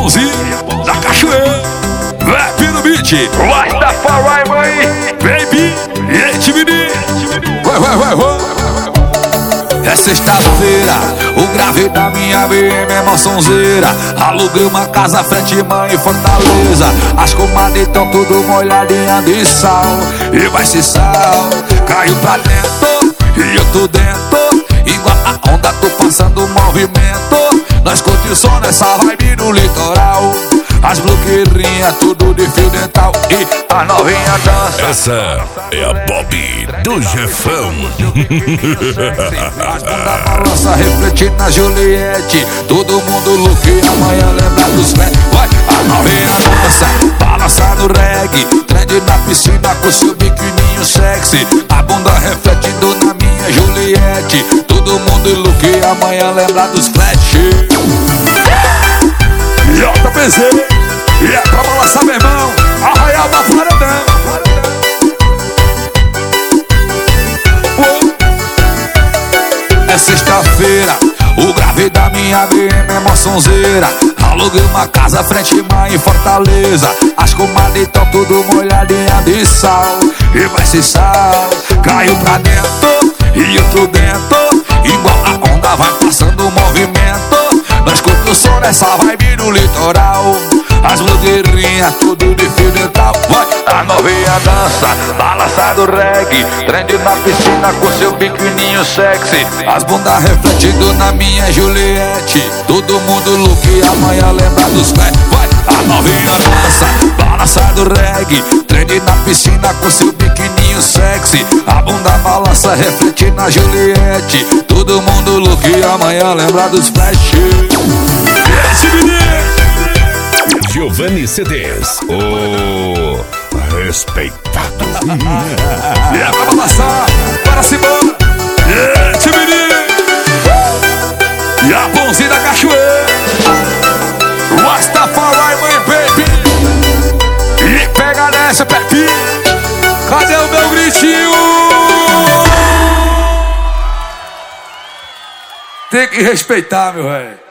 Japãozinho da Cachoeira, rap no beat, Rastafari, mãe, baby, e esse menino. É sexta-feira, o grave da minha BM é mó sonzeira. Aluguei uma casa frente mãe em Fortaleza. As comadres tão tudo molhadinha de sal. E vai se sal, caiu pra dentro e eu tô dentro. Igual a onda, tô passando movimento. Nós curte o som nessa vibe no litoral. As bloqueirinhas, tudo de fio dental. E a novinha dança. Essa é a Bob do Jefão. As bunda balança, refletindo na Juliette. Todo mundo look, amanhã lembra dos pés. Vai, a novinha dança, balança no reggae. Trend na piscina com seu biquininho sexy. A bunda refletindo na minha Juliette. Todo mundo look, amanhã lembra dos flash. JPZ, e é pra balançar, meu irmão, Arraial da Paredão. É sexta-feira, o grave da minha BM é mó sonzeira. Aluguei uma casa frente mãe em Fortaleza. As comadres tão tudo molhadinha de sal. E vai se sal, caiu pra dentro e eu tô dentro. Igual a onda vai passando o movimento. Nós curte o som nessa vibe no litoral. As blogueirinhas, tudo de fio dental. Vai, a novinha dança, balança do reggae. Trend na piscina com seu biquininho sexy. As bundas refletindo na minha Juliette. Todo mundo look, amanhã lembra dos pés. Vai, a novinha dança, balança do reggae. Trend na piscina com seu biquininho sexy. A bunda balança, refletindo na Juliette. Todo mundo look, amanhã lembra dos flash. Esse menino Giovanni CDs, o respeitado. E é pra balançar, para se embora. Esse menino e a Japãozinho da Cachoeira, Rastafari, mãe, baby. E pega nessa, Pepe. Cadê o meu gritinho? Tem que respeitar, meu velho.